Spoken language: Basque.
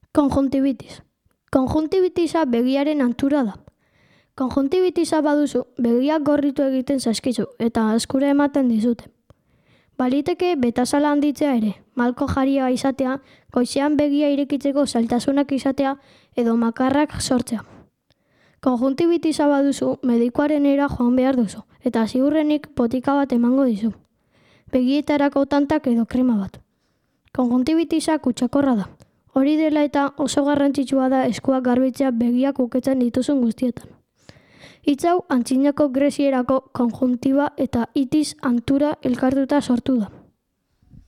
Konjuntibitis. Konjuntibitisa begiaren antura da. Konjuntibitisa baduzu, begiak gorritu egiten zaizkizu eta askura ematen dizute. Baliteke betasala handitzea ere, malko jaria izatea, goizean begia irekitzeko zailtasunak izatea edo makarrak sortzea. Konjuntibitisa baduzu, medikuaren era joan behar duzu eta ziurrenik botika bat emango dizu. Begietarako tantak edo krema bat. Konjuntibitisa kutsakorra da. Hori dela eta oso garrantzitsua da eskuak garbitzea begiak ukitzen dituzun guztietan. Hitz hau antzinako grezierako konjuntiba eta itis antura elkartuta sortu da.